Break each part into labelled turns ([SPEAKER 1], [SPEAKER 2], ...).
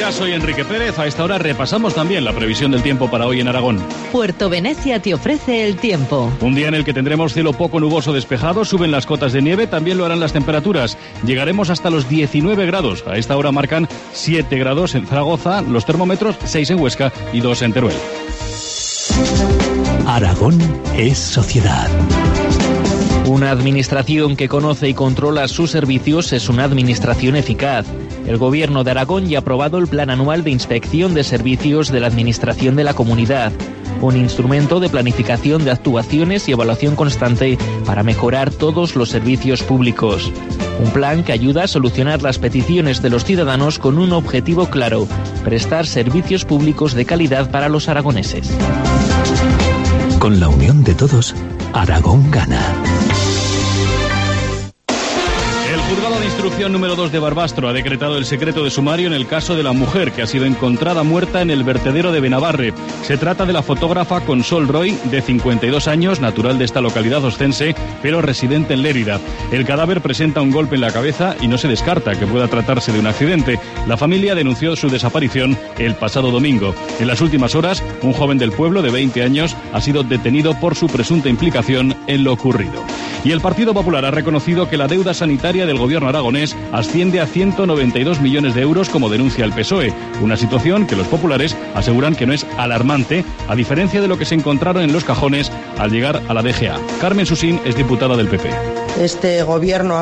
[SPEAKER 1] días, soy Enrique Pérez. A esta hora repasamos también la previsión del tiempo para hoy en Aragón.
[SPEAKER 2] Puerto Venecia te ofrece el tiempo.
[SPEAKER 1] Un día en el que tendremos cielo poco nuboso despejado, suben las cotas de nieve, también lo harán las temperaturas. Llegaremos hasta los 19 grados. A esta hora marcan 7 grados en Zaragoza, los termómetros 6 en Huesca y 2 en Teruel.
[SPEAKER 3] Aragón es sociedad.
[SPEAKER 4] Una administración que conoce y controla sus servicios es una administración eficaz. El Gobierno de Aragón ya ha aprobado el Plan Anual de Inspección de Servicios de la Administración de la Comunidad, un instrumento de planificación de actuaciones y evaluación constante para mejorar todos los servicios públicos. Un plan que ayuda a solucionar las peticiones de los ciudadanos con un objetivo claro: prestar servicios públicos de calidad para los aragoneses.
[SPEAKER 3] Con la unión de todos, Aragón gana.
[SPEAKER 1] El juzgado de instrucción número 2 de Barbastro ha decretado el secreto de sumario en el caso de la mujer que ha sido encontrada muerta en el vertedero de Benabarre. Se trata de la fotógrafa Consol Roy, de 52 años, natural de esta localidad oscense, pero residente en Lérida. El cadáver presenta un golpe en la cabeza y no se descarta que pueda tratarse de un accidente. La familia denunció su desaparición el pasado domingo. En las últimas horas, un joven del pueblo de 20 años ha sido detenido por su presunta implicación en lo ocurrido. Y el Partido Popular ha reconocido que la deuda sanitaria del gobierno aragonés asciende a 192 millones de euros, como denuncia el PSOE. Una situación que los populares aseguran que no es alarmante, a diferencia de lo que se encontraron en los cajones al llegar a la DGA. Carmen Susín es diputada del PP.
[SPEAKER 5] Este gobierno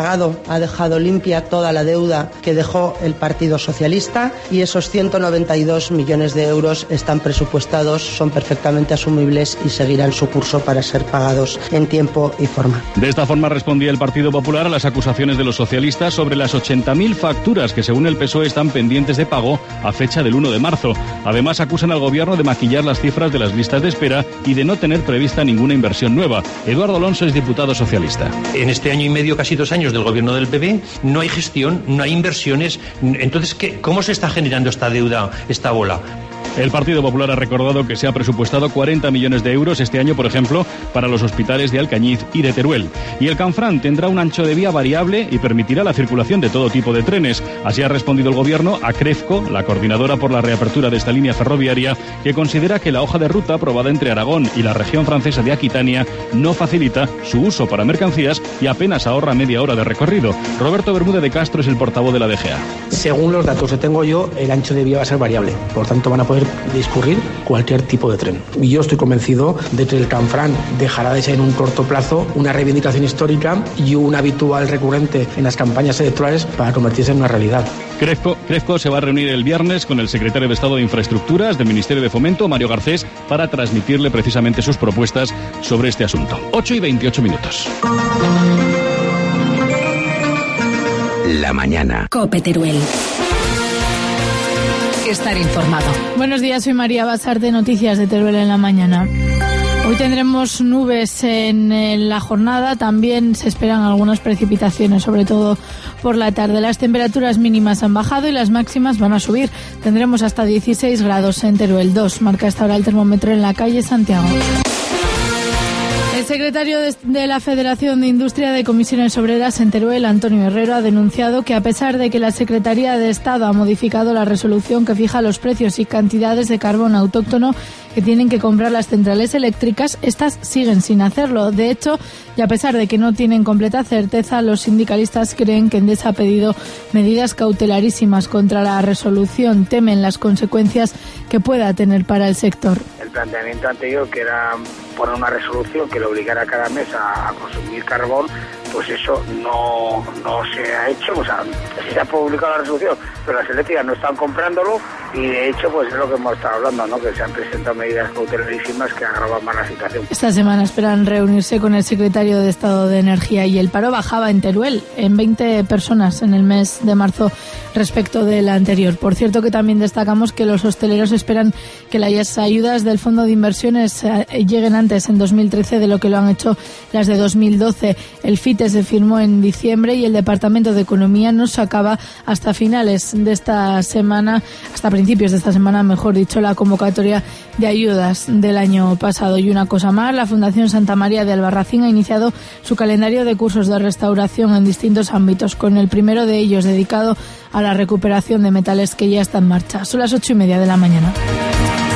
[SPEAKER 5] ha dejado limpia toda la deuda que dejó el Partido Socialista y esos 192 millones de euros están presupuestados, son perfectamente asumibles y seguirán su curso para ser pagados en tiempo y forma.
[SPEAKER 1] De esta forma respondía el Partido Popular a las acusaciones de los socialistas sobre las 80.000 facturas que, según el PSOE, están pendientes de pago a fecha del 1 de marzo. Además, acusan al gobierno de maquillar las cifras de las listas de espera y de no tener prevista ninguna inversión nueva. Eduardo Alonso es diputado socialista.
[SPEAKER 6] En este año y medio, casi 2 años del gobierno del PP, no hay gestión, no hay inversiones. Entonces, ¿cómo se está generando esta deuda, esta bola?
[SPEAKER 1] El Partido Popular ha recordado que se ha presupuestado 40 millones de euros este año, por ejemplo, para los hospitales de Alcañiz y de Teruel. Y el Canfrán tendrá un ancho de vía variable y permitirá la circulación de todo tipo de trenes. Así ha respondido el Gobierno a Crefco, la coordinadora por la reapertura de esta línea ferroviaria, que considera que la hoja de ruta aprobada entre Aragón y la región francesa de Aquitania no facilita su uso para mercancías y apenas ahorra media hora de recorrido. Roberto Bermúdez de Castro es el portavoz de la DGA.
[SPEAKER 7] Según los datos que tengo yo, el ancho de vía va a ser variable. Por tanto, van a poder discurrir cualquier tipo de tren. Y yo estoy convencido de que el Canfrán dejará de ser en un corto plazo una reivindicación histórica y un habitual recurrente en las campañas electorales para convertirse en una realidad.
[SPEAKER 1] Crefco se va a reunir el viernes con el secretario de Estado de Infraestructuras del Ministerio de Fomento, Mario Garcés, para transmitirle precisamente sus propuestas sobre este asunto. 8:28.
[SPEAKER 3] La mañana.
[SPEAKER 2] COPE Teruel. Estar informado.
[SPEAKER 8] Buenos días, soy María Basar de Noticias de Teruel en la mañana. Hoy tendremos nubes en la jornada, también se esperan algunas precipitaciones, sobre todo por la tarde. Las temperaturas mínimas han bajado y las máximas van a subir. Tendremos hasta 16 grados en Teruel. 2 marca hasta ahora el termómetro en la calle Santiago. El secretario de la Federación de Industria de Comisiones Obreras en Teruel, Antonio Herrero, ha denunciado que a pesar de que la Secretaría de Estado ha modificado la resolución que fija los precios y cantidades de carbón autóctono que tienen que comprar las centrales eléctricas, estas siguen sin hacerlo. De hecho, y a pesar de que no tienen completa certeza, los sindicalistas creen que Endesa ha pedido medidas cautelarísimas contra la resolución. Temen las consecuencias que pueda tener para el sector.
[SPEAKER 9] El planteamiento anterior, que era poner una resolución que le obligara cada mes a consumir carbón, pues eso no se ha hecho. O sea, sí se ha publicado la resolución, pero las eléctricas no están comprándolo y de hecho pues es lo que hemos estado hablando, ¿no? Que se han presentado medidas cautelarísimas que agravan más la situación.
[SPEAKER 8] Esta semana esperan reunirse con el secretario de Estado de Energía y el paro bajaba en Teruel en 20 personas en el mes de marzo respecto del anterior. Por cierto, que también destacamos que los hosteleros esperan que las ayudas del Fondo de Inversiones lleguen antes, en 2013, de lo que lo han hecho las de 2012. El FIT trámite se firmó en diciembre y el Departamento de Economía no sacaba hasta finales de esta semana, hasta principios de esta semana, mejor dicho, la convocatoria de ayudas del año pasado. Y una cosa más, la Fundación Santa María de Albarracín ha iniciado su calendario de cursos de restauración en distintos ámbitos, con el primero de ellos dedicado a la recuperación de metales que ya está en marcha. Son las 8:30 de la mañana.